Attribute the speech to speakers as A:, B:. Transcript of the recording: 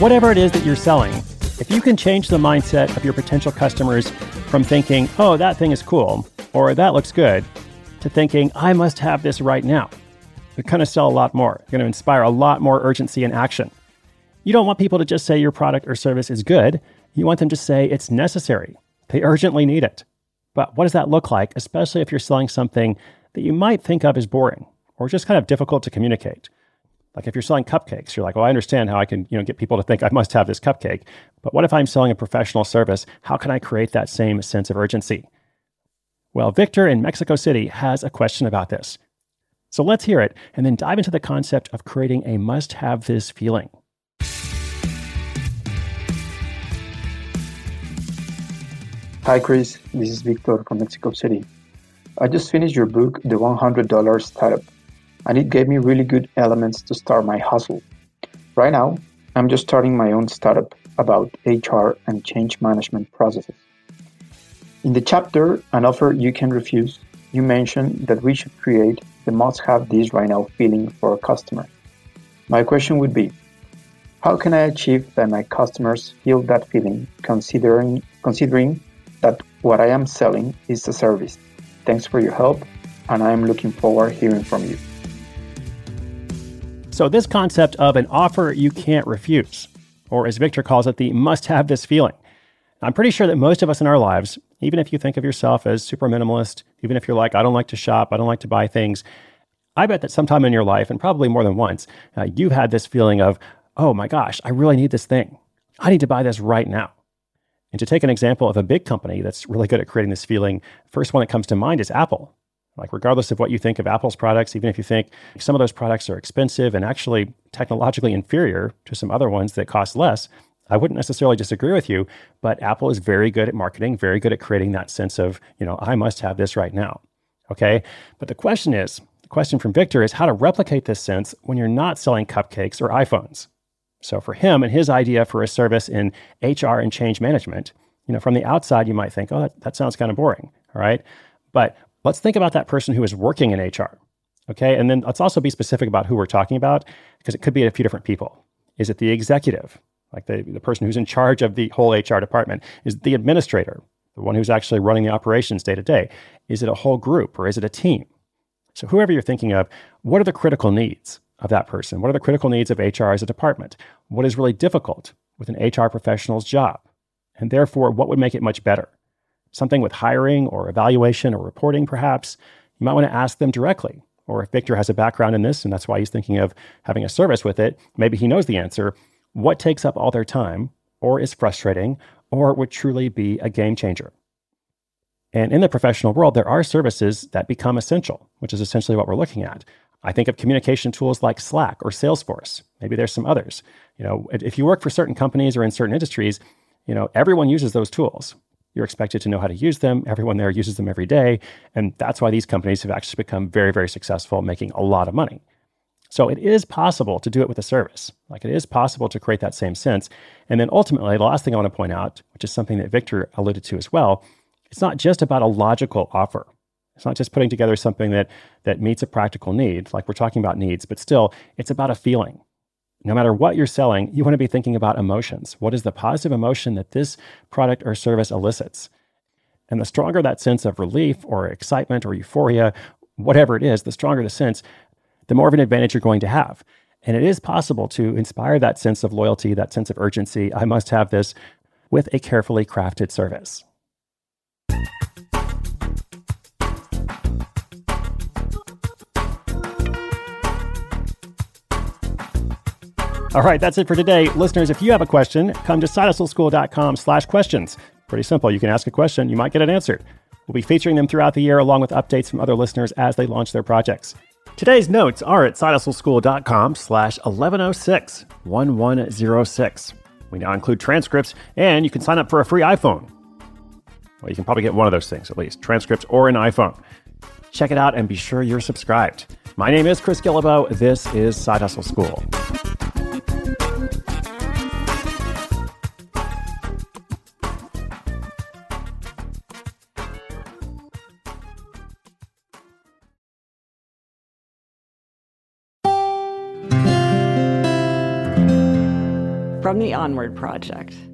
A: Whatever it is that you're selling, if you can change the mindset of your potential customers from thinking, oh, that thing is cool, or that looks good, to thinking, I must have this right now, you're going to sell a lot more. You're going to inspire a lot more urgency and action. You don't want people to just say your product or service is good. You want them to say it's necessary. They urgently need it. But what does that look like, especially if you're selling something that you might think of as boring or just kind of difficult to communicate? Like if you're selling cupcakes, you're like, well, I understand how I can, get people to think I must have this cupcake. But what if I'm selling a professional service? How can I create that same sense of urgency? Well, Victor in Mexico City has a question about this. So let's hear it and then dive into the concept of creating a must-have this feeling.
B: Hi, Chris. This is Victor from Mexico City. I just finished your book, The $100 Startup, and it gave me really good elements to start my hustle. Right now, I'm just starting my own startup about HR and change management processes. In the chapter, An Offer You Can Refuse, you mentioned that we should create the must-have this right now feeling for our customers. My question would be, how can I achieve that my customers feel that feeling, considering that what I am selling is a service? Thanks for your help, and I am looking forward to hearing from you.
A: So this concept of an offer you can't refuse, or as Victor calls it, the must-have this feeling. I'm pretty sure that most of us in our lives, even if you think of yourself as super minimalist, even if you're like, I don't like to shop, I don't like to buy things, I bet that sometime in your life, and probably more than once, you've had this feeling of, oh my gosh, I really need this thing. I need to buy this right now. And to take an example of a big company that's really good at creating this feeling, first one that comes to mind is Apple. Like regardless of what you think of Apple's products, even if you think some of those products are expensive and actually technologically inferior to some other ones that cost less, I wouldn't necessarily disagree with you, but Apple is very good at marketing, very good at creating that sense of, I must have this right now. Okay. But the question from Victor is how to replicate this sense when you're not selling cupcakes or iPhones. So for him and his idea for a service in HR and change management, from the outside, you might think, oh, that sounds kind of boring. All right. But let's think about that person who is working in HR. Okay. And then let's also be specific about who we're talking about, because it could be a few different people. Is it the executive? Like the person who's in charge of the whole HR department? Is it the administrator, the one who's actually running the operations day to day? Is it a whole group or is it a team? So whoever you're thinking of, what are the critical needs of that person? What are the critical needs of HR as a department? What is really difficult with an HR professional's job? And therefore, what would make it much better? Something with hiring or evaluation or reporting, perhaps? You might want to ask them directly. Or if Victor has a background in this, and that's why he's thinking of having a service with it, maybe he knows the answer. What takes up all their time, or is frustrating, or would truly be a game changer? And in the professional world, there are services that become essential, which is essentially what we're looking at. I think of communication tools like Slack or Salesforce. Maybe there's some others. If you work for certain companies or in certain industries, everyone uses those tools. You're expected to know how to use them. Everyone there uses them every day. And that's why these companies have actually become very, very successful, making a lot of money. So it is possible to do it with a service. Like it is possible to create that same sense. And then ultimately, the last thing I want to point out, which is something that Victor alluded to as well, it's not just about a logical offer. It's not just putting together something that meets a practical need, like we're talking about needs, but still, it's about a feeling. No matter what you're selling, you want to be thinking about emotions. What is the positive emotion that this product or service elicits? And the stronger that sense of relief or excitement or euphoria, whatever it is, the stronger the sense, the more of an advantage you're going to have. And it is possible to inspire that sense of loyalty, that sense of urgency, I must have this, with a carefully crafted service. All right, that's it for today. Listeners, if you have a question, come to sidehustleschool.com/questions. Pretty simple. You can ask a question, you might get it answered. We'll be featuring them throughout the year along with updates from other listeners as they launch their projects. Today's notes are at sidehustleschool.com/1106. We now include transcripts, and you can sign up for a free iPhone. Well, you can probably get one of those things at least, transcripts or an iPhone. Check it out and be sure you're subscribed. My name is Chris Guillebeau. This is Side Hustle School.
C: From the Onward Project.